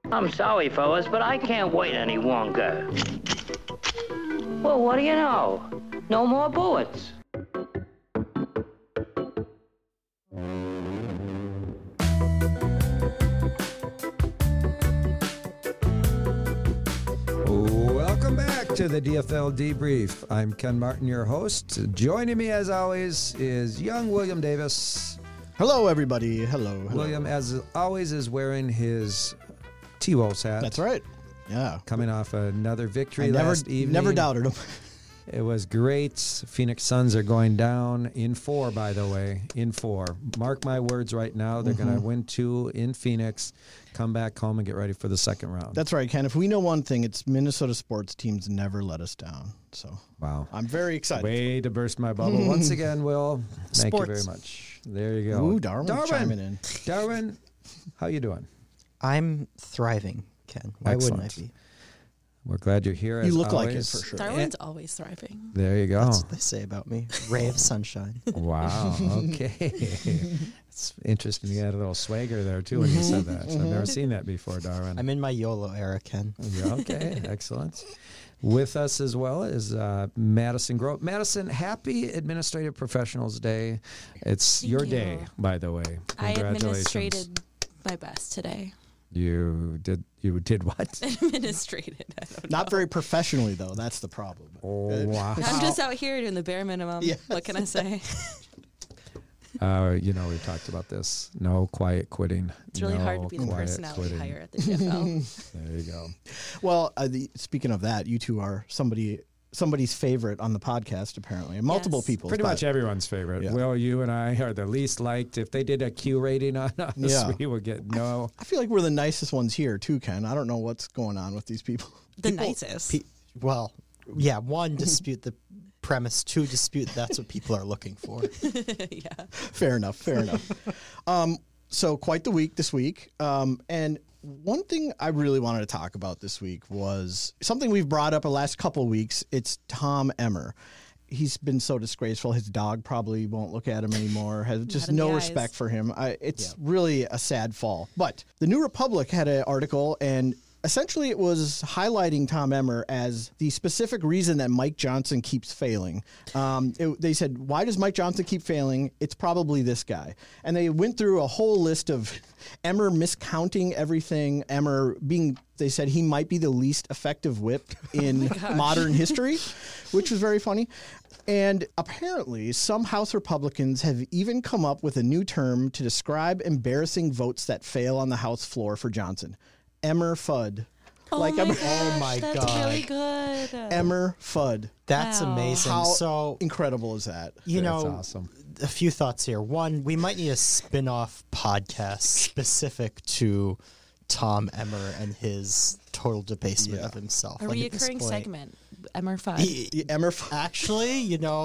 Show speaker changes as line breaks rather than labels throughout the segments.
I'm sorry, fellas, but I can't wait any longer. Well, what do you know? No more bullets.
Welcome back to the DFL Debrief. I'm Ken Martin, your host. Joining me, as always, is young William Davis.
Hello, everybody. Hello.
William, as always, is wearing his T-Wolves hat.
That's right. Yeah.
Coming off another victory
I
last evening.
never doubted him.
It was great. Phoenix Suns are going down in 4, by the way. In 4. Mark my words right now. They're going to win 2 in Phoenix, come back home, and get ready for the second round.
That's right, Ken. If we know one thing, it's Minnesota sports teams never let us down. So
wow.
I'm very excited.
Way to burst my bubble. Once again, Will, thank you very much. There you go.
Ooh, Darwin's chiming in.
Darwin, how you doing?
I'm thriving, Ken. Why wouldn't I be?
We're glad you're here.
You look
always.
like it for sure.
Darwin's always thriving.
There you go.
That's what they say about me. Ray of sunshine.
Wow. Okay. It's interesting. You had a little swagger there, too, when you said that. So I've never seen that before, Darwin.
I'm in my YOLO era, Ken.
Yeah, okay. Excellent. With us as well is Madison Grove. Madison, happy Administrative Professionals Day. It's
Thank
your
you.
day, by the way.
I
Congratulations.
administrated my best today.
You did what?
Administrated. I don't know.
Not very professionally, though. That's the problem.
Oh, wow.
I'm just out here doing the bare minimum.
Yes.
What can I say?
We've talked about this. No quiet quitting.
It's really hard to be the
quiet
personality
quitting.
hire at the DFL.
There you go.
Well, speaking of that, you two are somebody's favorite on the podcast, apparently. And multiple
Yes.
people.
Pretty much everyone's favorite.
Yeah.
Will, you and I are the least liked. If they did a Q rating on us,
Yeah.
we would get no.
I feel like we're the nicest ones here, too, Ken. I don't know what's going on with these people.
The nicest.
Well, yeah, 1, dispute the premise. 2, dispute that's what people are looking for.
Yeah.
Fair enough. So quite the week this week. And one thing I really wanted to talk about this week was something we've brought up the last couple of weeks. It's Tom Emmer. He's been so disgraceful. His dog probably won't look at him anymore. Has just
in the
no
eyes.
respect for him. It's really a sad fall. But the New Republic had an article, and essentially it was highlighting Tom Emmer as the specific reason that Mike Johnson keeps failing. They said, why does Mike Johnson keep failing? It's probably this guy. And they went through a whole list of Emmer miscounting everything. They said he might be the least effective whip in modern history, which was very funny. And apparently, some House Republicans have even come up with a new term to describe embarrassing votes that fail on the House floor for Johnson. Emmer Fudd.
Oh
Like
my
Emmer-
gosh,
Oh my
that's
God.
really good.
Emmer Fudd.
That's
Wow.
amazing.
How
So,
incredible is that?
you
That's
know,
awesome.
a few thoughts here. 1, we might need a spin-off podcast specific to Tom Emmer and his total debasement of himself.
A
Like, at this
reoccurring
point-
segment. Emmer Fudd.
Emmer Fudd.
Actually,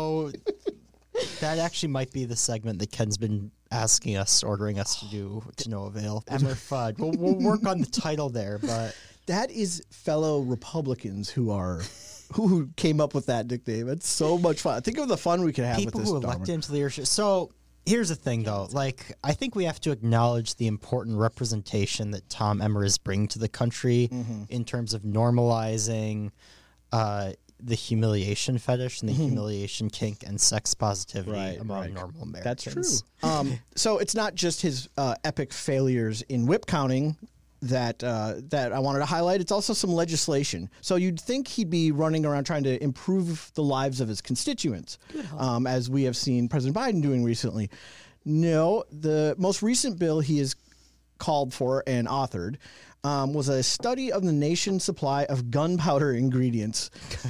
that actually might be the segment that Ken's been ordering us to do to no avail. Emmer Fudd. We'll work on the title there, but
That is fellow Republicans who came up with that nickname. It's so much fun. Think of the fun we could have
people
with this.
who elect him to leadership. So here's the thing, though. Like, I think we have to acknowledge the important representation that Tom Emmer is bringing to the country in terms of normalizing the humiliation fetish and the humiliation kink and sex positivity among normal Americans.
That's true. So it's not just his epic failures in whip counting that I wanted to highlight. It's also some legislation. So you'd think he'd be running around trying to improve the lives of his constituents, as we have seen President Biden doing recently. No, the most recent bill he has called for and authored was a study of the nation's supply of gunpowder ingredients.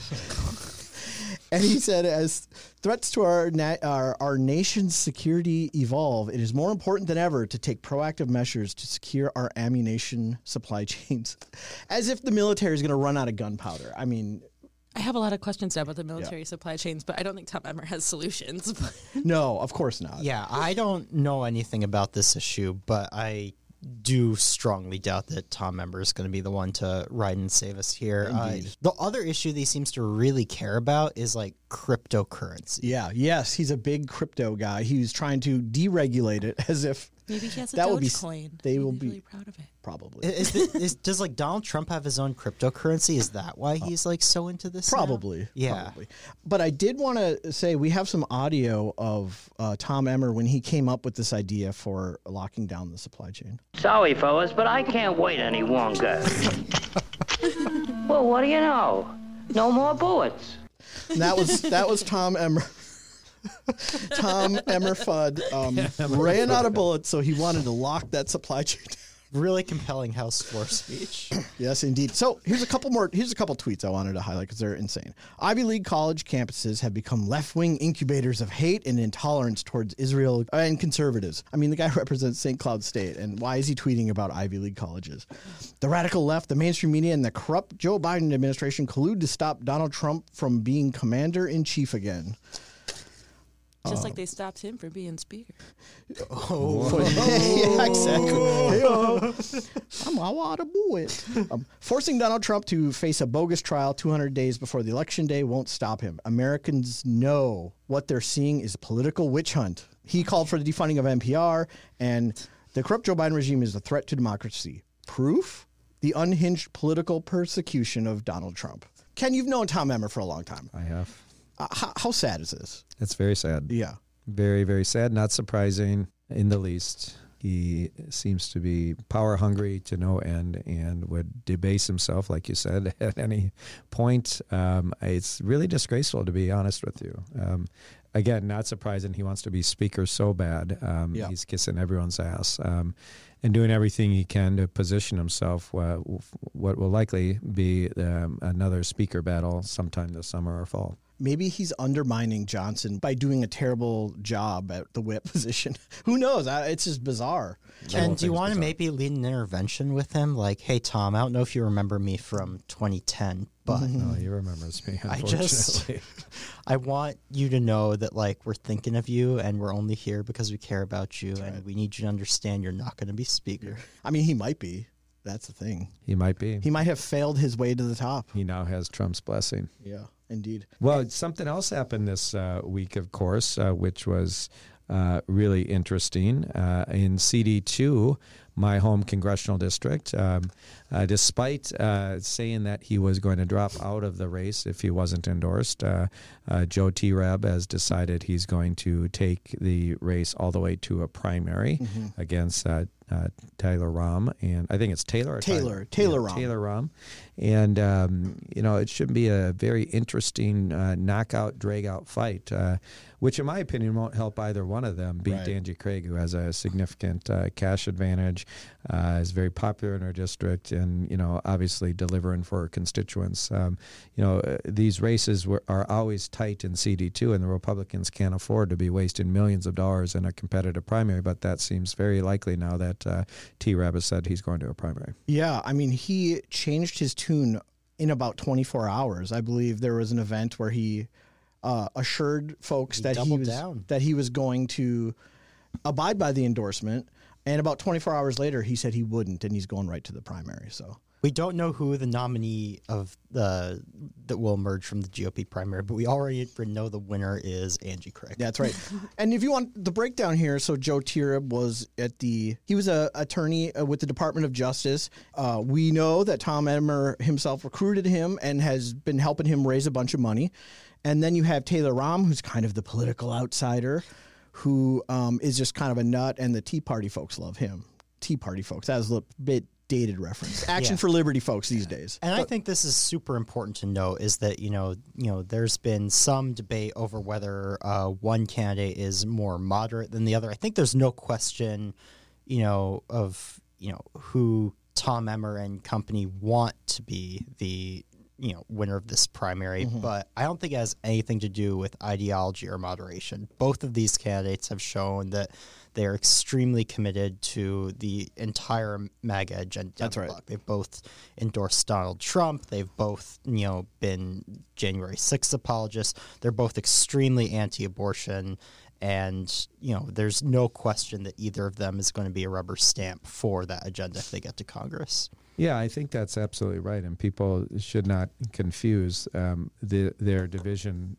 And he said, as threats to our nation's security evolve, it is more important than ever to take proactive measures to secure our ammunition supply chains. As if the military is going to run out of gunpowder. I mean,
I have a lot of questions now about the military supply chains, but I don't think Tom Emmer has solutions.
no, of course not.
Yeah, I don't know anything about this issue, but I do strongly doubt that Tom Emmer is going to be the one to ride and save us here. The other issue that he seems to really care about is like cryptocurrency.
Yeah, yes, he's a big crypto guy. He was trying to deregulate it as if
Maybe he has a
That would be
Dogecoin.
they will
He's
be
really proud of it.
probably.
Does like Donald Trump have his own cryptocurrency? Is that why he's like so into this? now?
Probably.
Yeah.
Probably. But I did want to say we have some audio of Tom Emmer when he came up with this idea for locking down the supply chain.
Sorry, fellas, but I can't wait any longer. Well, what do you know? No more bullets.
And that was Tom Emmer. Tom Emmer Fudd ran out of bullets, so he wanted to lock that supply chain down.
Really compelling House floor speech.
Yes, indeed. So here's a couple tweets I wanted to highlight because they're insane. Ivy League college campuses have become left-wing incubators of hate and intolerance towards Israel and conservatives. I mean, the guy represents St. Cloud State, and why is he tweeting about Ivy League colleges? The radical left, the mainstream media, and the corrupt Joe Biden administration collude to stop Donald Trump from being commander-in-chief again.
Just like they stopped him from being speaker.
Yeah, exactly. I'm a water boy. Forcing Donald Trump to face a bogus trial 200 days before the election day won't stop him. Americans know what they're seeing is a political witch hunt. He called for the defunding of NPR, and the corrupt Joe Biden regime is a threat to democracy. Proof? The unhinged political persecution of Donald Trump. Ken, you've known Tom Emmer for a long time.
I have.
How sad is this?
It's very sad.
Yeah.
Very, very sad. Not surprising in the least. He seems to be power hungry to no end and would debase himself, like you said, at any point. It's really disgraceful, to be honest with you. Again, not surprising. He wants to be speaker so bad.
Yeah.
He's kissing everyone's ass and doing everything he can to position himself what will likely be another speaker battle sometime this summer or fall.
Maybe he's undermining Johnson by doing a terrible job at the whip position. Who knows? It's just bizarre.
And do you want to maybe lead an intervention with him? Like, hey, Tom, I don't know if you remember me from 2010, but
No, he remembers me, unfortunately.
I want you to know that, like, we're thinking of you and we're only here because we care about you. And we need you to understand you're not going to be speaker.
I mean, he might be. That's the thing.
He might be.
He might have failed his way to the top.
He now has Trump's blessing.
Yeah, indeed.
Well, something else happened this week, of course, which was really interesting. In CD2, my home congressional district, despite saying that he was going to drop out of the race if he wasn't endorsed, Joe T-Reb has decided he's going to take the race all the way to a primary against Taylor Rahm, and I think it's Taylor
Rahm.
Taylor Rahm, and it should be a very interesting knockout, drag-out fight, which in my opinion won't help either one of them beat Angie Craig, who has a significant cash advantage, is very popular in her district, and obviously delivering for her constituents. These races are always tight in CD2, and the Republicans can't afford to be wasting millions of dollars in a competitive primary, but that seems very likely now that T-Reb has said he's going to a primary. Yeah,
I mean, he changed his tune in about 24 hours. I believe there was an event where he assured folks that he was going to abide by the endorsement, and about 24 hours later, he said he wouldn't, and he's going right to the primary. So
we don't know who the nominee of that will emerge from the GOP primary, but we already know the winner is Angie Craig.
That's right. And if you want the breakdown here, so Joe T-Reb was he was an attorney with the Department of Justice. We know that Tom Emmer himself recruited him and has been helping him raise a bunch of money. And then you have Taylor Rahm, who's kind of the political outsider, who is just kind of a nut, and the Tea Party folks love him. Tea Party folks. That was a bit dated reference. Action for Liberty folks these days.
And I think this is super important to note is that, there's been some debate over whether one candidate is more moderate than the other. I think there's no question, of who Tom Emmer and company want to be the winner of this primary, but I don't think it has anything to do with ideology or moderation. Both of these candidates have shown that they are extremely committed to the entire MAGA agenda.
That's right.
They've both endorsed Donald Trump. They've both, been January 6th apologists. They're both extremely anti-abortion. And, there's no question that either of them is going to be a rubber stamp for that agenda if they get to Congress.
Yeah, I think that's absolutely right, and people should not confuse their division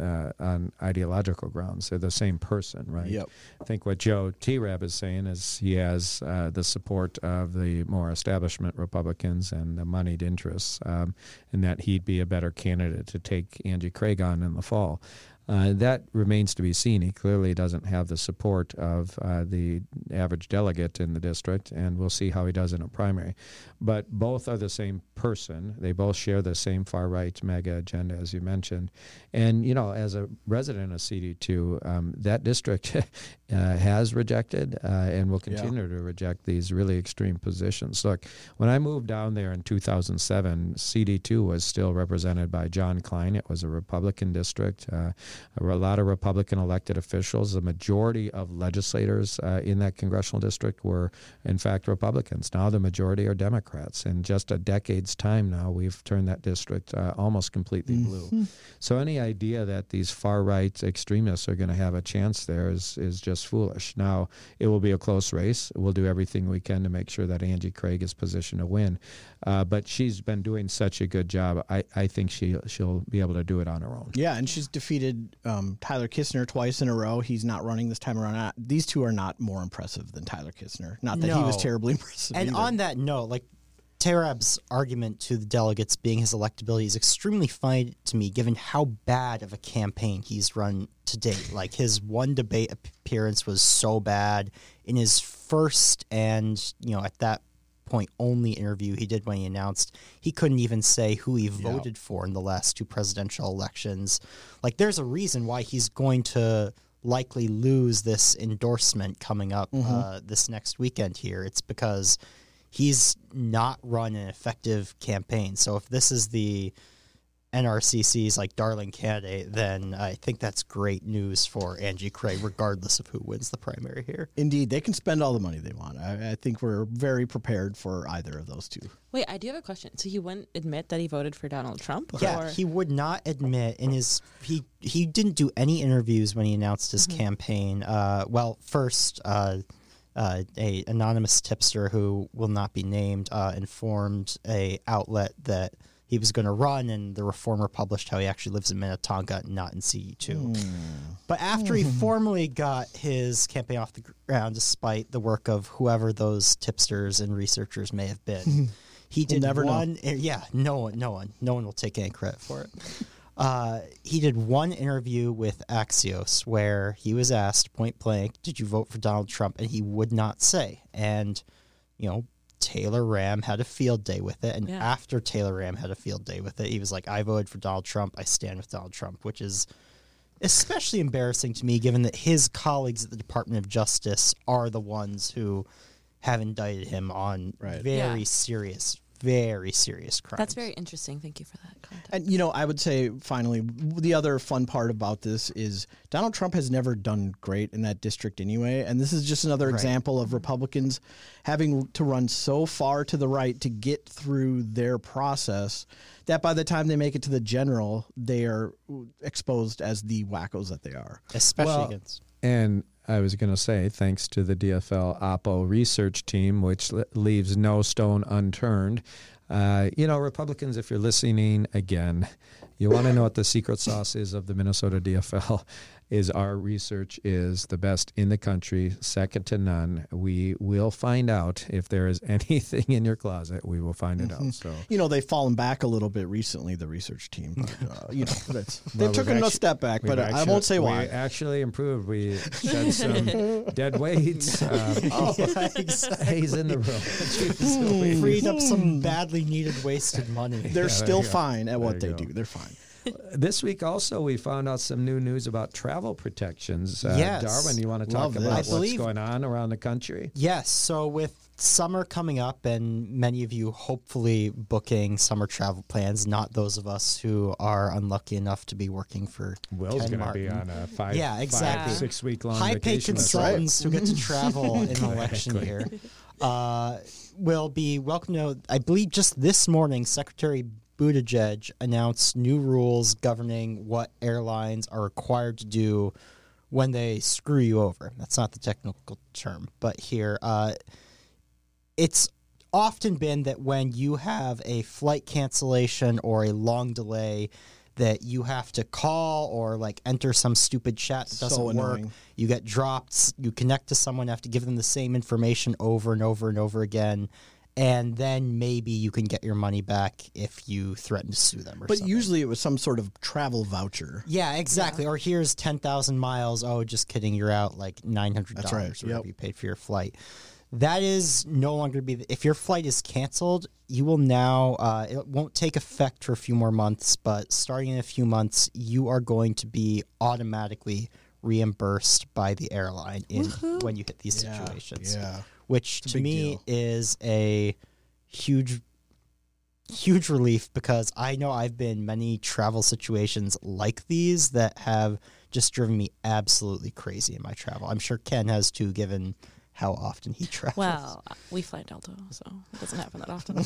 on ideological grounds. They're the same person, right?
Yep.
I think what Joe T-Rab is saying is he has the support of the more establishment Republicans and the moneyed interests, and that he'd be a better candidate to take Angie Craig on in the fall. That remains to be seen. He clearly doesn't have the support of the average delegate in the district, and we'll see how he does in a primary. But both are the same person. They both share the same far-right mega agenda, as you mentioned. And, as a resident of CD2, that district has rejected and will continue to reject these really extreme positions. Look, when I moved down there in 2007, CD2 was still represented by John Klein. It was a Republican district. A lot of Republican elected officials. The majority of legislators in that congressional district were, in fact, Republicans. Now the majority are Democrats. In just a decade's time now, we've turned that district almost completely blue. So any idea that these far-right extremists are going to have a chance there is just foolish. Now, it will be a close race. We'll do everything we can to make sure that Angie Craig is positioned to win. But she's been doing such a good job. I think she'll be able to do it on her own.
Yeah, and she's defeated Tyler Kistner twice in a row. He's not running this time around. These two are not more impressive than Tyler Kistner. Not that he was terribly impressive
And
either.
on that note, T-Rab's argument to the delegates being his electability is extremely funny to me, given how bad of a campaign he's run to date. His one debate appearance was so bad. In his first and, at that point only interview he did when he announced, he couldn't even say who he voted for in the last two presidential elections. There's a reason why he's going to likely lose this endorsement coming up this next weekend here. It's because he's not run an effective campaign. So if this is the NRCC's darling candidate, then I think that's great news for Angie Craig, regardless of who wins the primary here.
Indeed, they can spend all the money they want. I think we're very prepared for either of those two.
Wait, I do have a question. So he wouldn't admit that he voted for Donald Trump?
Yeah,
or?
he would not admit in his he didn't do any interviews when he announced his campaign. First, a anonymous tipster who will not be named informed a outlet that he was going to run, and the Reformer published how he actually lives in Minnetonka, not in CE2. But after he formally got his campaign off the ground, despite the work of whoever those tipsters and researchers may have been, he did
never
one.
know.
Yeah, no one will take any credit for it. He did one interview with Axios where he was asked point blank, "Did you vote for Donald Trump?" and he would not say. And Taylor Ram had a field day with it, and after Taylor Ram had a field day with it, he was like, "I voted for Donald Trump. I stand with Donald Trump," which is especially embarrassing to me, given that his colleagues at the Department of Justice are the ones who have indicted him on very serious crimes.
That's very interesting. Thank you for that context.
And, I would say, finally, the other fun part about this is Donald Trump has never done great in that district anyway. And this is just another example of Republicans having to run so far to the right to get through their process that by the time they make it to the general, they are exposed as the wackos that they are.
Especially against...
And I was going to say, thanks to the DFL Oppo research team, which leaves no stone unturned. Republicans, if you're listening again, you want to know what the secret sauce is of the Minnesota DFL. Is our research is the best in the country, second to none. We will find out if there is anything in your closet. We will find it out. So
they've fallen back a little bit recently, the research team. But, they've taken a step back, but I won't say why.
We actually improved. We shed some dead weights. He's in the room.
Freed up some badly needed wasted money.
They're still fine at what they do. They're fine.
This week also we found out some new news about travel protections.
Yes.
Darwin, you want to talk about what's going on around the country?
Yes. So with summer coming up and many of you hopefully booking summer travel plans, not those of us who are unlucky enough to be working for
Will's going to be on a 5-6 week long
high-paid
vacation.
consultants who get to travel in an election year will be welcome to, I believe just this morning, Secretary Buttigieg announced new rules governing what airlines are required to do when they screw you over. That's not the technical term, but here it's often been that when you have a flight cancellation or a long delay, that you have to call or like enter some stupid chat that doesn't work.
annoying.
You get dropped. You connect to someone, have to give them the same information over and over and over again. And then maybe you can get your money back if you threaten to sue them or
But
something.
usually it was some sort of travel voucher.
Yeah, exactly. Or here's 10,000 miles. Oh, just kidding. You're out like $900
That's right.
or whatever
Yep.
you paid for your flight. That is no longer be. If your flight is canceled, you will now. It won't take effect for a few more months, but starting in a few months, you are going to be automatically reimbursed by the airline when you hit these situations.
Yeah.
Which
a
to
big
me
deal.
is a huge relief, because I know I've been in many travel situations like these that have just driven me absolutely crazy in my travel. I'm sure Ken has too, given how often he travels.
Well, we fly Delta, so it doesn't happen that often.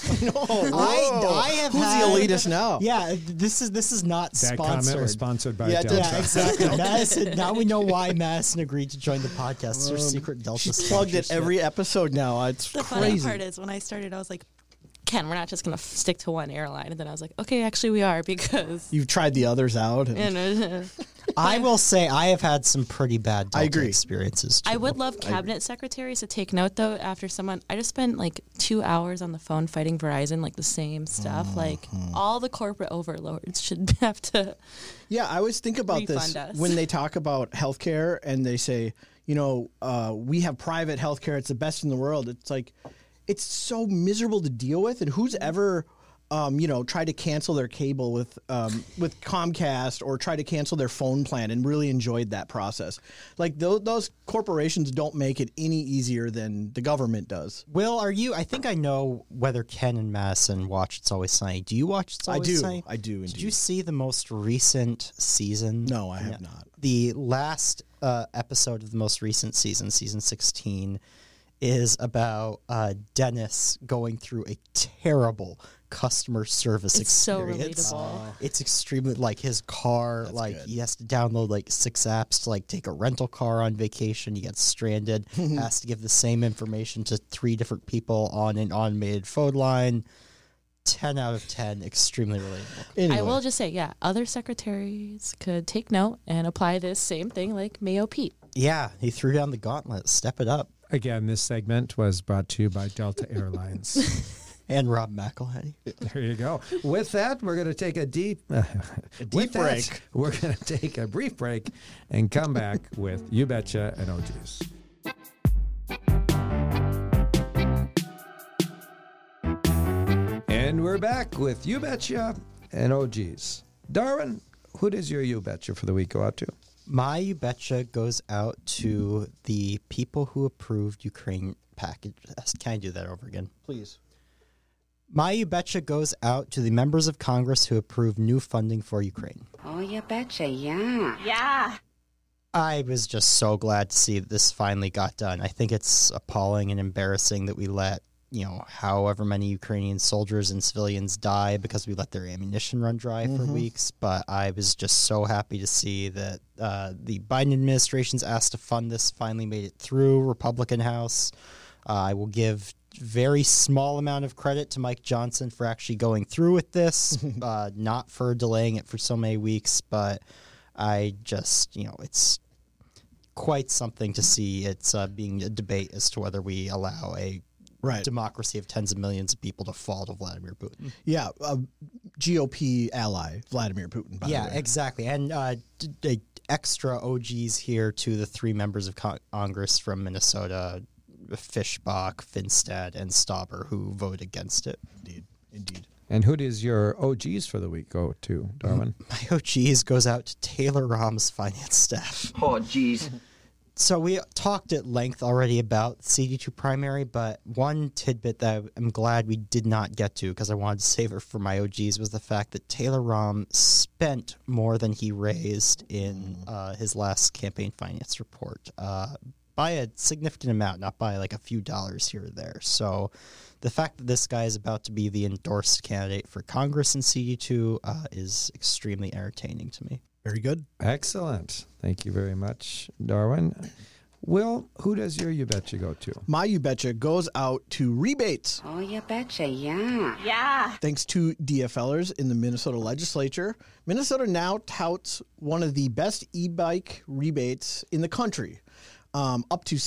I have
Who's
had,
the elitist now?
Yeah, this is not
That
sponsored.
comment was sponsored by
Yeah, it did.
Delta.
Yeah, exactly. Madison, now we know why Madison agreed to join the podcast. It's her secret Delta
She's plugged it
sponsorship.
every episode now. It's
The funny
crazy.
part is when I started, I was like, Ken, we're not just going to stick to one airline. And then I was like, okay, actually we are, because...
You've tried the others out. And
I will say I have had some pretty bad Delta
agree.
experiences too.
I would love cabinet secretaries to take note, though, after someone... I just spent like 2 hours on the phone fighting Verizon, like the same stuff. Like, all the corporate overlords should have to...
Yeah, I always think about this
Refund us.
when they talk about healthcare and they say, you know, we have private healthcare. It's the best in the world. It's like, it's so miserable to deal with. And who's ever, tried to cancel their cable with Comcast or try to cancel their phone plan and really enjoyed that process? Like those corporations don't make it any easier than the government does.
Will, are you? I think I know whether Ken and Madison watch It's Always Sunny. Do you watch It's Always Sunny?
I do.
Did
Indeed.
you see the most recent season?
No, I have not.
The last episode of the most recent season, season 16, is about Dennis going through a terrible customer service
It's so
experience.
relatable.
It's extremely like his car, like he has to download like 6 apps to like take a rental car on vacation. He gets stranded, has to give the same information to 3 different people on an automated phone line. 10 out of 10, extremely relatable.
Anyway,
I will just say, yeah, other secretaries could take note and apply this same thing like Mayo Pete.
Yeah, he threw down the gauntlet. Step it up.
Again, this segment was brought to you by Delta Airlines.
And Rob McElhenney.
There you go. With that, we're going to take a deep
break.
We're going to take a brief break and come back with You Betcha and OGs. And we're back with You Betcha and OGs. Darwin, who does your You Betcha for the week go out to?
My You Betcha goes out to the people who approved Ukraine package. Can I do that over again?
please.
My You Betcha goes out to the members of Congress who approved new funding for Ukraine.
Oh, you betcha, yeah.
Yeah.
I was just so glad to see that this finally got done. I think it's appalling and embarrassing that we let, however many Ukrainian soldiers and civilians die because we let their ammunition run dry for weeks. But I was just so happy to see that the Biden administration's asked to fund this finally made it through Republican House. I will give very small amount of credit to Mike Johnson for actually going through with this, not for delaying it for so many weeks, but I just, it's quite something to see. It's being a debate as to whether we allow a democracy of tens of millions of people to fall to Vladimir Putin.
Yeah, GOP ally Vladimir Putin. By the way.
Exactly. And extra OGs here to the 3 members of Congress from Minnesota, Fishbach, Finstad, and Stauber, who voted against it.
Indeed.
And who does your OGs for the week go to, Darwin?
My OGs goes out to Taylor Rahm's finance staff.
Oh, geez.
So we talked at length already about CD2 primary, but one tidbit that I'm glad we did not get to because I wanted to save it for my OGs was the fact that Taylor Rahm spent more than he raised in his last campaign finance report by a significant amount, not by like a few dollars here or there. So the fact that this guy is about to be the endorsed candidate for Congress in CD2 is extremely entertaining to me.
Very good.
Excellent. Thank you very much, Darwin. Will, who does your You Betcha go to?
My You Betcha goes out to rebates.
Oh, you betcha, yeah.
Thanks to DFLers in the Minnesota legislature, Minnesota now touts one of the best e-bike rebates in the country. Up to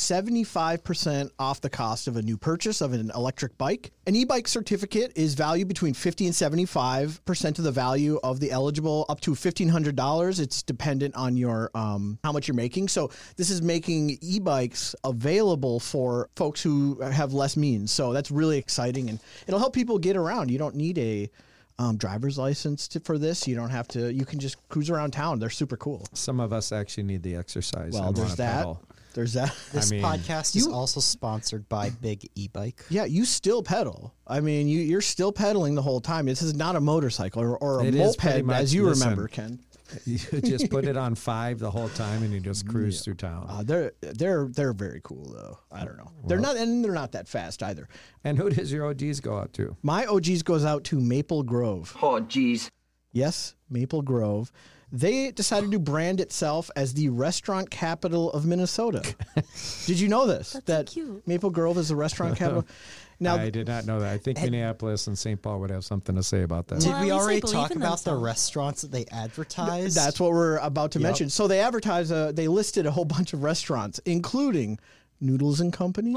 75% off the cost of a new purchase of an electric bike. An e-bike certificate is valued between 50 and 75% of the value of the eligible, up to $1,500. It's dependent on your how much you're making. So this is making e-bikes available for folks who have less means. So that's really exciting, and it'll help people get around. You don't need a driver's license for this. You don't have to. You can just cruise around town. They're super cool.
Some of us actually need the exercise.
Well,
and
there's
wanna
that.
pedal.
There's that.
This
mean,
podcast is also sponsored by Big E-Bike.
Yeah, you still pedal. I mean, you're still pedaling the whole time. This is not a motorcycle or a
It is pretty
moped,
much-
as you
listen.
remember, Ken.
You just put it on 5 the whole time, and you just cruise through town.
They're very cool though. I don't know. They're not that fast either.
And who does your OGs go out to?
My OGs goes out to Maple Grove.
Oh, geez.
Yes, Maple Grove. They decided to brand itself as the restaurant capital of Minnesota. Did you know this?
That's
that
so cute.
Maple Grove is the restaurant capital. Now,
I did not know that. I think Minneapolis and St. Paul would have something to say about that.
Did
Well, at
we
least they
already
believe
talk
in
about the
themselves.
restaurants that they advertise?
that's what we're about to mention. So they advertise. They listed a whole bunch of restaurants, including Noodles and Company,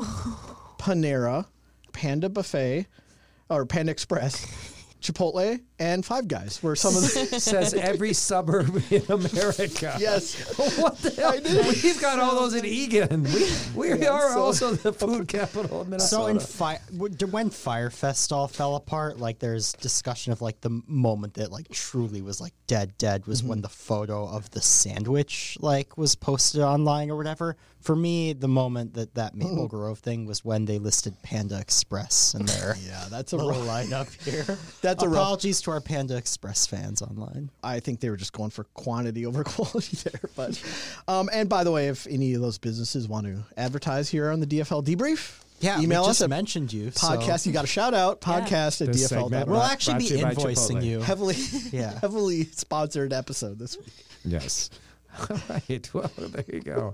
Panera, Panda Buffet, or Panda Express, Chipotle, and Five Guys were some of the.
Says every suburb in America.
Yes.
What the hell? We've got all those in Egan. We are
so-
also the food capital of Minnesota.
So when Firefest all fell apart, like there's discussion of like the moment that like truly was like dead was when the photo of the sandwich like was posted online or whatever. For me, the moment that Maple Grove thing was when they listed Panda Express in their
Yeah, that's a
little
rough.
lineup here.
That's a rough.
Apologies to our Panda Express fans online.
I think they were just going for quantity over quality there. But, and by the way, if any of those businesses want to advertise here on the DFL Debrief,
Yeah,
email
we
us
just
at
mentioned you.
podcast. You got a shout out podcast at
This
DFL.
segment
We'll
brought-
actually be
brought to you by
invoicing
Chipotle.
you.
Heavily,
Yeah.
heavily sponsored episode this week.
Yes. All right. Well, there you go.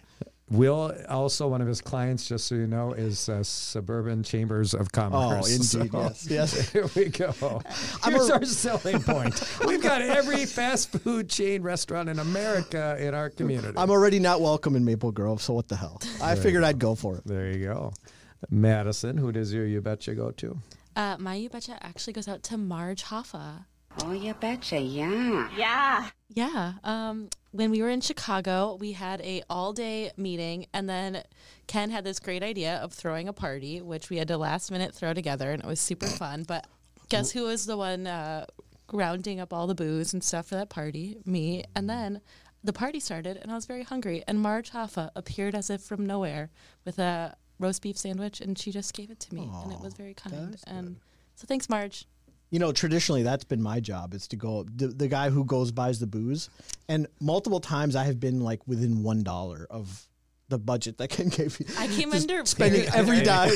Will also, one of his clients, just so you know, is Suburban Chambers of Commerce.
Oh, indeed, yes.
Here we go. Here's our selling point. We've got every fast food chain restaurant in America in our community.
I'm already not welcome in Maple Grove, so what the hell? I figured I'd go for it.
There you go. Madison, who does your You Betcha go to?
My You Betcha actually goes out to Marge Hoffa.
Oh, you betcha, yeah.
Yeah. When we were in Chicago, we had a all-day meeting, and then Ken had this great idea of throwing a party, which we had to last minute throw together, and it was super fun. But guess who was the one rounding up all the booze and stuff for that party? Me. And then the party started, and I was very hungry, and Marge Hoffa appeared as if from nowhere with a roast beef sandwich, and she just gave it to me, and it was very kind. And so thanks, Marge.
You know, traditionally that's been my job. Is to go the guy who buys the booze, and multiple times I have been like within $1 of the budget that Ken gave me.
I came under
Spending every dime.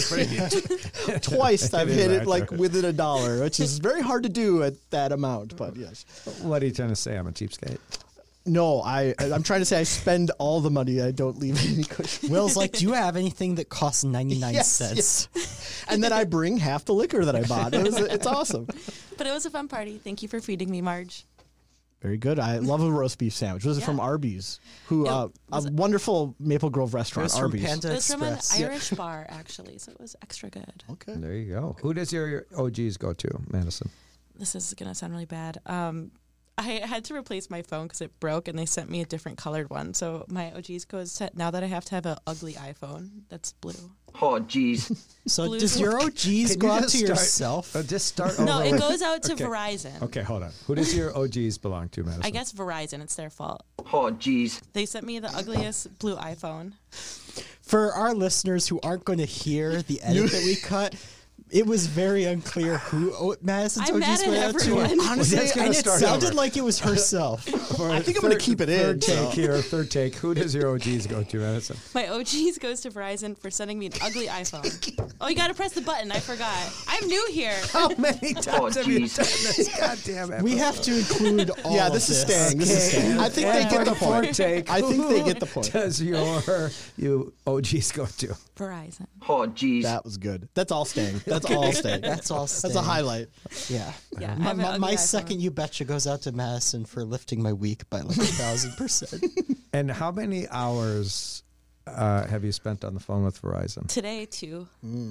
Twice I've hit it
Right,
like
right.
within $1, which is very hard to do at that amount. But yes,
What are you trying to say? I'm a cheapskate.
no, I'm trying to say I spend all the money. I don't leave any cushion.
Will's like, do you have anything that costs 99
Yes,
cents?
And then I bring half the liquor that I bought. It's awesome.
But it was a fun party. Thank you for feeding me, Marge.
Very good. I love a roast beef sandwich. Was it from Arby's? Who a wonderful Maple Grove
It
restaurant,
was from
Arby's.
Panda
It was from an
Express.
Irish bar, actually, so it was extra good.
Okay.
There you go. Who does your OGs go to, Madison?
This is going to sound really bad. I had to replace my phone because it broke, and they sent me a different colored one. So my OGs goes set now that I have to have an ugly iPhone that's blue.
Oh, geez.
So
Blue
does your OGs
Can
go
you
out
just
to
start-
yourself?
Just start
No,
over
it
with-
goes out to
Okay.
Verizon.
Okay, hold on. Who does your OGs belong to, Madison?
I guess Verizon. It's their fault.
Oh, geez.
They sent me the ugliest blue iPhone.
For our listeners who aren't going to hear the edit that we cut, It was very unclear who Madison's
I'm
OGs
mad at
went out to.
everyone.
Honestly,
That's gonna
and it
start
sounded
Sounded like it was herself.
I think I'm going to keep it in.
Third take
so.
here. Third take. Who does your OGs go to, Madison?
My OGs goes to Verizon for sending me an ugly iPhone. Oh, you got to press the button. I forgot. I'm new here.
How many times have you done
jeez.
this? God damn it.
We have to include all
Yeah,
of
this is staying. This is staying. I think they get the point.
Take.
I think they get the point.
Does you OGs go to?
Verizon.
Oh, jeez.
That was good. That's all staying. That's all staying.
That's all
That's a
staying.
highlight.
Yeah.
Yeah, I
My,
have an
my,
ugly
my
iPhone.
second You Betcha goes out to Madison for lifting my week by like 1,000%.
And how many hours have you spent on the phone with Verizon?
Today, 2.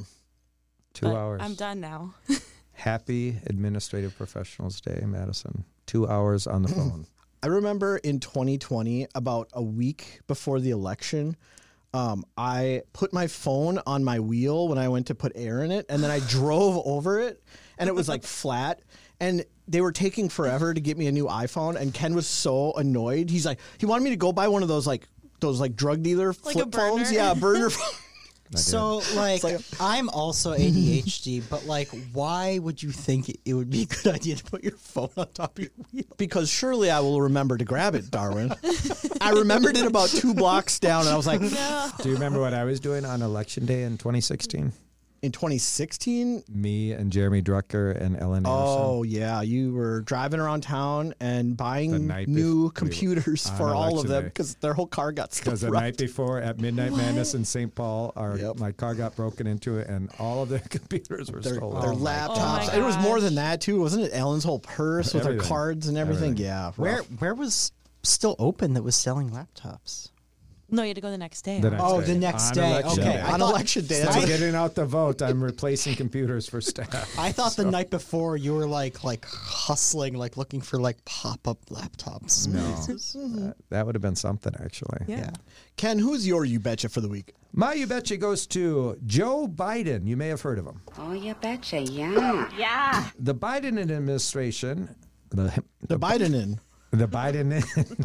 2
but
hours.
I'm done now.
Happy Administrative Professionals Day, Madison. 2 hours on the phone.
I remember in 2020, about a week before the election, I put my phone on my wheel when I went to put air in it, and then I drove over it, and it was like flat. And they were taking forever to get me a new iPhone, and Ken was so annoyed. He's like, he wanted me to go buy one of those drug dealer
Like a
flip phones.
burner?
Yeah, a burner phone.
So, like, I'm also ADHD, but, like, why would you think it would be a good idea to put your phone on top of your wheel?
Because surely I will remember to grab it, Darwin. I remembered it about 2 blocks down, and I was like,
Do you remember what I was doing on Election Day in 2016?
in 2016,
Me and Jeremy Drucker and Ellen Anderson.
oh yeah, you were driving around town and
The
buying
night
new
bef-
computers
on
for all of
election
them
day.
because their whole car got
Because the
stuffed.
night before at Midnight Madness in St. Paul,
Yep.
my car got broken into and all of their computers were
Their
stolen.
their
Oh
laptops.
my
it was more
gosh.
than that too, wasn't it? Ellen's whole purse with her
Everything.
cards and everything.
Everything.
Yeah. rough.
Where was still open that was selling laptops?
No, you had to go the next day.
The next
Oh,
day.
the next
On
day.
election
Okay.
day.
I
on
thought-
election day.
So
That's what-
getting out the vote, I'm replacing computers for staff.
I thought the night before you were like hustling, like looking for like pop-up laptops.
No, that would have been something actually.
Yeah.
Ken, who's your you betcha for the week?
My You Betcha goes to Joe Biden. You may have heard of him.
Oh, you betcha, yeah. Yeah.
The Biden administration,
The Biden in.
the Biden,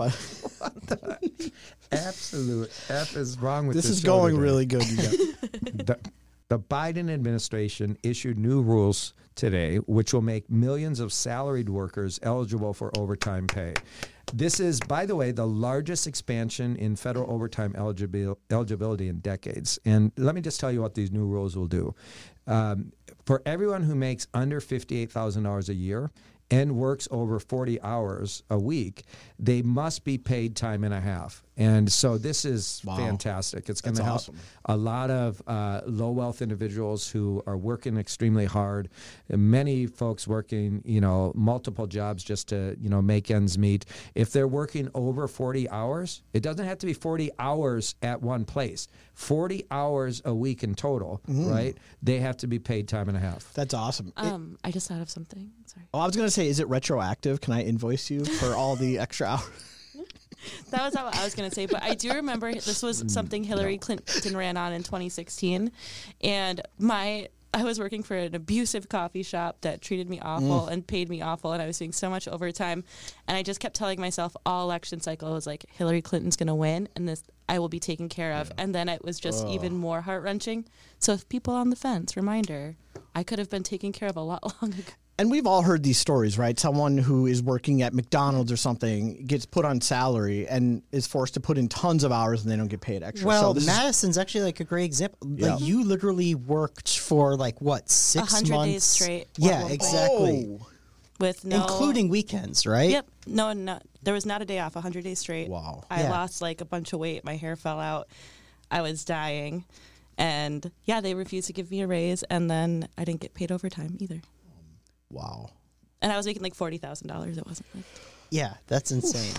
But
absolute F is wrong with
this
this
is
show
going
today.
really good. You guys.
The Biden administration issued new rules today, which will make millions of salaried workers eligible for overtime pay. This is, by the way, the largest expansion in federal overtime eligibility in decades. And let me just tell you what these new rules will do. For everyone who makes under $58,000 a year and works over 40 hours a week, they must be paid time and a half. And so this is fantastic. It's going to
That's
help
awesome.
a lot of low wealth individuals who are working extremely hard. Many folks working, multiple jobs just to, make ends meet. If they're working over 40 hours, it doesn't have to be 40 hours at one place. 40 hours a week in total, right? They have to be paid time and a half.
That's awesome.
I just thought of something. Sorry.
I was going to say, is it retroactive? Can I invoice you for all the extra hours?
That was what I was going to say, but I do remember this was something Hillary Clinton ran on in 2016, and I was working for an abusive coffee shop that treated me awful and paid me awful, and I was doing so much overtime, and I just kept telling myself all election cycle, I was like, Hillary Clinton's going to win, and this I will be taken care of, and then it was just even more heart-wrenching. So if people on the fence, reminder, I could have been taken care of a lot longer ago.
And we've all heard these stories, right? Someone who is working at McDonald's or something gets put on salary and is forced to put in tons of hours and they don't get paid extra.
Well,
so this is-
Madison's actually like a great example.
Yeah.
Like you literally worked for like what 6 months?
100 days straight.
Yeah,
One
exactly.
Oh,
With no,
Including weekends, right?
Yep. No, there was not a day off, 100 days straight.
Wow.
I
Yeah.
lost like a bunch of weight. My hair fell out. I was dying. And yeah, they refused to give me a raise. And then I didn't get paid overtime either.
wow.
And I was making like $40,000. It wasn't like,
Yeah, that's insane.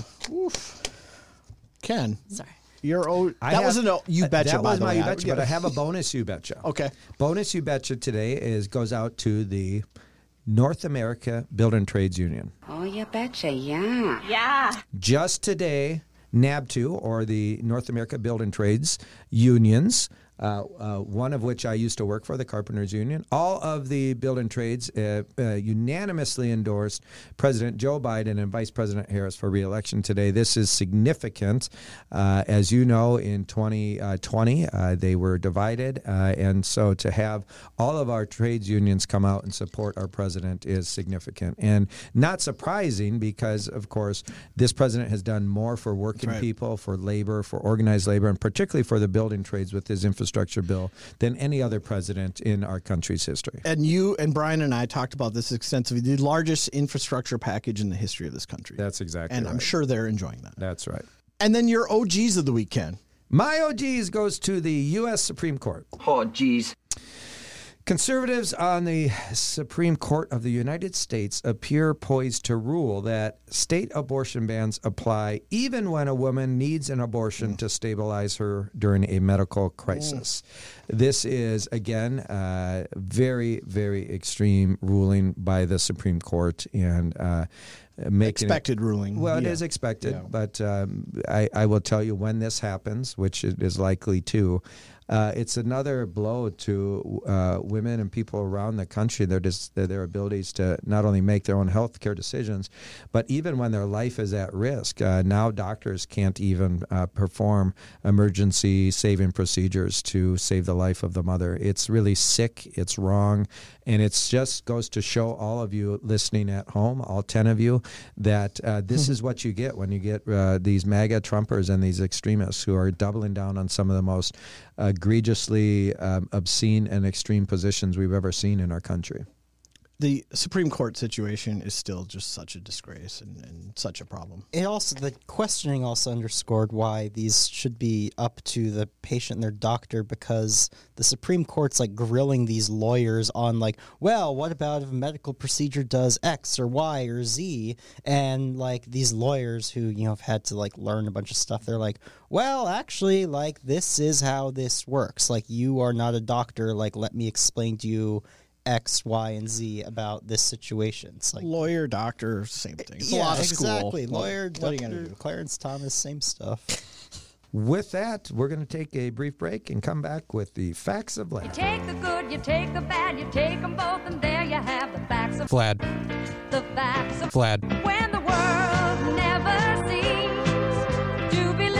Ken,
sorry.
that was an you betcha.
That
by
was
the
my
way.
You Betcha, but I have a bonus You Betcha.
Okay.
Bonus You Betcha today goes out to the North America Building Trades Union.
Oh, you betcha, yeah. Yeah.
Just today, NABTU, or the North America Building Trades Unions, one of which I used to work for, the Carpenters Union. All of the building trades unanimously endorsed President Joe Biden and Vice President Harris for re-election today. This is significant. As you know, in 2020, they were divided, and so to have all of our trades unions come out and support our president is significant. And not surprising because, of course, this president has done more for working people, for labor, for organized labor, and particularly for the building trades with his infrastructure bill than any other president in our country's history.
And you and Brian and I talked about this extensively, the largest infrastructure package in the history of this country.
That's exactly
and
right.
I'm sure they're enjoying that.
That's right.
And then your OGs of the week, Ken.
My OGs goes to the U.S. Supreme Court.
Oh, geez.
Conservatives on the Supreme Court of the United States appear poised to rule that state abortion bans apply even when a woman needs an abortion to stabilize her during a medical crisis. This is, again, very, very extreme ruling by the Supreme Court and
Expected ruling.
Well, it is expected, but I will tell you when this happens, which it is likely to. It's another blow to women and people around the country, their abilities to not only make their own health care decisions, but even when their life is at risk. Now doctors can't even perform emergency saving procedures to save the life of the mother. It's really sick. It's wrong. And it just goes to show all of you listening at home, all 10 of you, that this is what you get when you get these MAGA Trumpers and these extremists who are doubling down on some of the most egregiously obscene and extreme positions we've ever seen in our country.
The Supreme Court situation is still just such a disgrace and such a problem.
The questioning also underscored why these should be up to the patient and their doctor, because the Supreme Court's like grilling these lawyers on like, well, what about if a medical procedure does X or Y or Z? And like these lawyers who, have had to like learn a bunch of stuff, they're like, well, actually, like this is how this works. Like you are not a doctor. Like let me explain to you X, Y, and Z about this situation. It's like
lawyer, doctor, same thing. It's a lot of school.
Exactly. Lawyer,
what are you
doctor,
going to do?
Clarence Thomas, same stuff.
With that, we're going to take a brief break and come back with the facts of life.
You take the good, you take the bad, you take them both, and there you have the facts of
Vlad.
The facts of
Vlad.
When the world never seems to be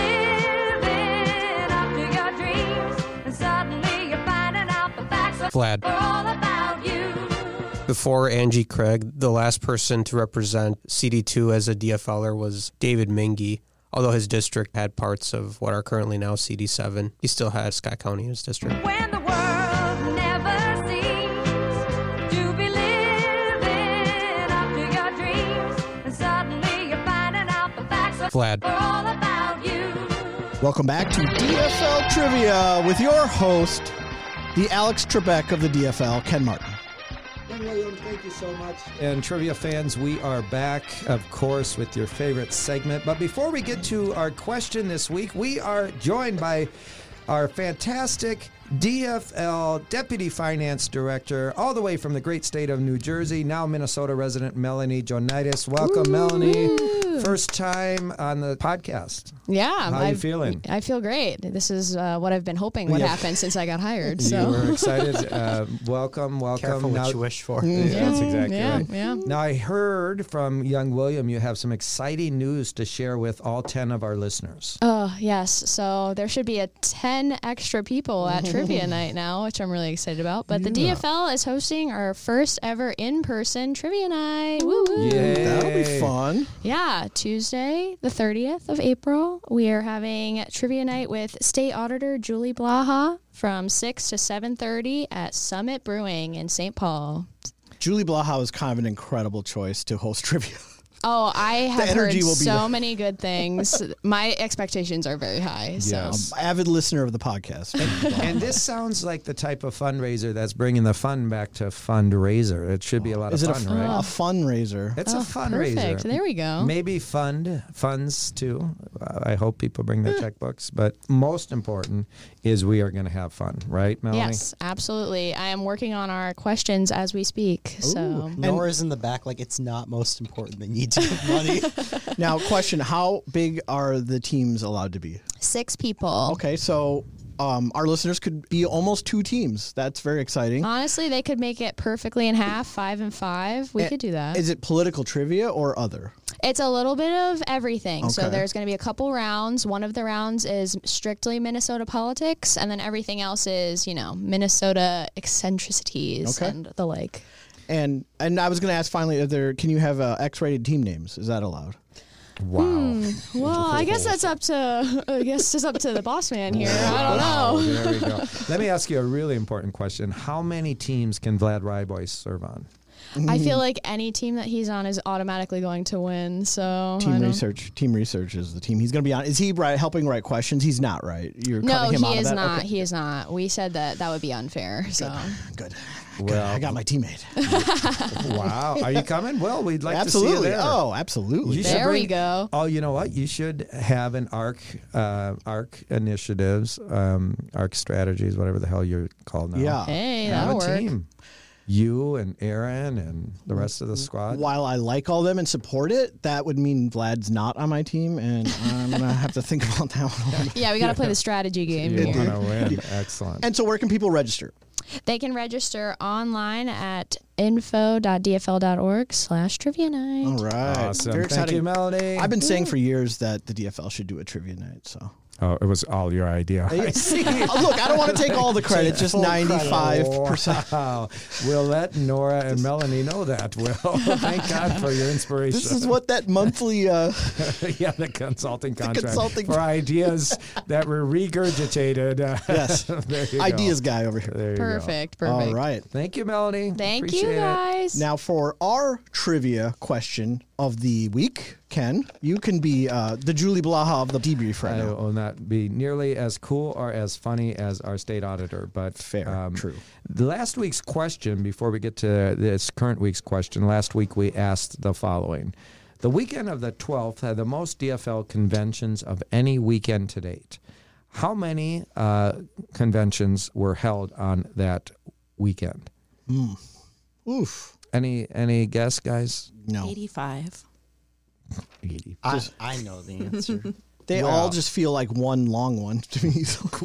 living up to your dreams, and suddenly you're finding out the facts of
Vlad.
are all about you.
Before Angie Craig, the last person to represent CD2 as a DFLer was David Mingy. Although his district had parts of what are currently now CD7, he still had Scott County in his district.
When the world never seems to be living up to your dreams, and suddenly you're finding out the facts of
Vlad.
are all about you.
Welcome back to DFL Trivia with your host, the Alex Trebek of the DFL, Ken Martin.
William, thank you so much. And trivia fans, we are back, of course, with your favorite segment. But before we get to our question this week, we are joined by our fantastic DFL Deputy Finance Director, all the way from the great state of New Jersey, now Minnesota resident Melanie Jonitis. Welcome, Melanie. First time on the podcast.
Yeah.
How are you feeling?
I feel great. This is what I've been hoping would happen since I got hired. So.
You were excited. Welcome.
Careful what you wish for.
Yeah, that's exactly right.
Yeah.
Now, I heard from young William you have some exciting news to share with all 10 of our listeners.
Oh, yes. So there should be 10 extra people at Trivia Night now, which I'm really excited about. But the DFL is hosting our first ever in-person Trivia Night. Woo-woo.
Yay.
That'll be fun.
Yeah, Tuesday, the 30th of April, we are having Trivia Night with State Auditor Julie Blaha from 6 to 7:30 at Summit Brewing in St. Paul.
Julie Blaha is kind of an incredible choice to host trivia.
Oh, I have heard
energy will be
so
there.
many good things. My expectations are very high. So.
Yes.
Avid listener of the podcast.
And this sounds like the type of fundraiser that's bringing the fun back to fundraiser. It should be a lot
Is
of
it
fun,
a
right?
fundraiser?
It's a fundraiser.
Perfect. There we go.
Maybe funds too. I hope people bring their checkbooks. But most important is we are going to have fun, right, Melanie?
Yes, absolutely. I am working on our questions as we speak. So
Nora's in the back like it's not most important. They need to give money.
Now, question, how big are the teams allowed to be?
6 people.
Okay, so our listeners could be almost 2 teams. That's very exciting.
Honestly, they could make it perfectly in half, 5 and 5. We could do that.
Is it political trivia or other?
It's a little bit of everything. So
Okay.
there's going to be a couple rounds. One of the rounds is strictly Minnesota politics, and then everything else is, Minnesota eccentricities and the like.
And I was going to ask finally, can you have X-rated team names? Is that allowed?
Wow.
Well, I guess it's up to the boss man here. I don't know.
There we go. Let me ask you a really important question. How many teams can Vlad Ryboy serve on?
I feel like any team that he's on is automatically going to win. So
Team research is the team he's going to be on. Is he helping write questions? He's not, right? You're
no,
cutting him out
he
of
is
that?
not.
Okay.
He is not. We said that would be unfair. So
Good.
Well,
I got my teammate.
Wow. Are you coming? Well, we'd like
Absolutely.
to see you there.
Oh, absolutely.
You should
there we go.
Oh, you know what? You should have an ARC initiatives, ARC strategies, whatever the hell you're called now.
Yeah.
Hey,
Have
that'll
a
work.
team. You and Aaron and the rest of the squad.
While I like all them and support it, that would mean Vlad's not on my team, and I'm going to have to think about that one.
Yeah, we got to play the strategy game
You
here.
want to win. Excellent.
And so where can people register?
They can register online at info.dfl.org/trivia night.
All right.
Awesome.
Very
Thank
exciting.
you, Melanie.
I've been saying for years that the DFL should do a trivia night, so.
Oh, it was all your idea. I see.
Look, I don't want to take all the credit, just 95%.
Wow. We'll let Nora and Melanie know that, Will. Thank God for your inspiration.
This is what that monthly
yeah, the consulting contract
consulting-
for ideas that were regurgitated.
Yes.
There you
ideas
go.
guy over here.
There you
Perfect.
go.
Perfect.
All right.
Thank you, Melanie.
Thank
Appreciate
you,
it.
guys.
Now for our trivia question of the week, Ken, you can be the Julie Blaha of the debrief right
I
now.
will not be nearly as cool or as funny as our state auditor, but
Fair, true.
The last week's question, before we get to this current week's question, last week we asked the following. The weekend of the 12th had the most DFL conventions of any weekend to date. How many conventions were held on that weekend?
Oof.
Any guess, guys?
No.
85.
80.
I know the answer.
They
Well.
all just feel like one long one to me.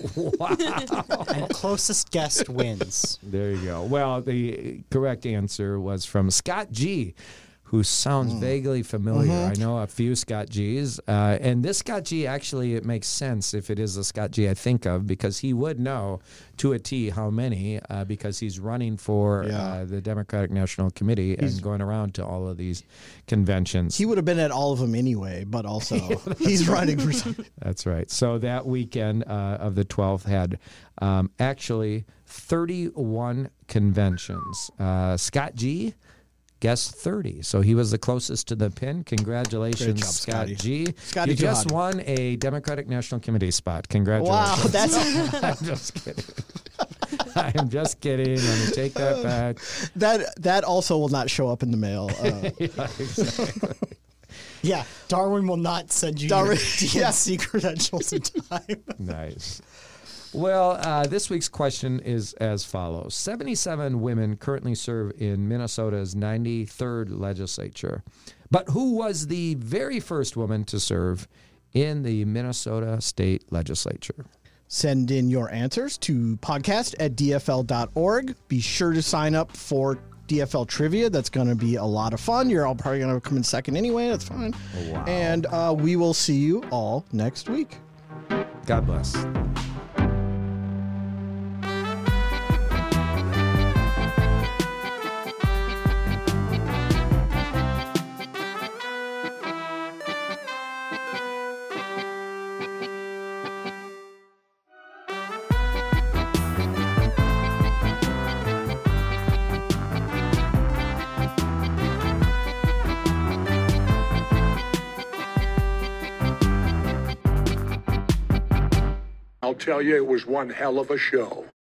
And closest guest wins.
There you go. Well, the correct answer was from Scott G., who sounds vaguely familiar. I know a few Scott G's. And this Scott G, actually, it makes sense if it is the Scott G I think of, because he would know to a T how many, because he's running for the Democratic National Committee and going around to all of these conventions.
He would have been at all of them anyway, but also he's running for something.
That's right. So that weekend of the 12th had actually 31 conventions. Scott G guessed 30. So he was the closest to the pin. Congratulations,
Great job,
Scott
Scotty.
G.
Scotty
you just
Tuhati.
won a Democratic National Committee spot.
Wow,
Congratulations.
that's
I'm just kidding. I am just kidding. Let me take that back.
that also will not show up in the mail.
Yeah, exactly.
Yeah, Darwin will not send you
Darwin-
your DNC credentials in time.
Nice. Well, this week's question is as follows. 77 women currently serve in Minnesota's 93rd legislature. But who was the very first woman to serve in the Minnesota state legislature?
Send in your answers to podcast@dfl.org. Be sure to sign up for DFL trivia. That's going to be a lot of fun. You're all probably going to come in second anyway. That's fine.
Wow.
And we will see you all next week.
God bless.
I'll tell you, it was one hell of a show.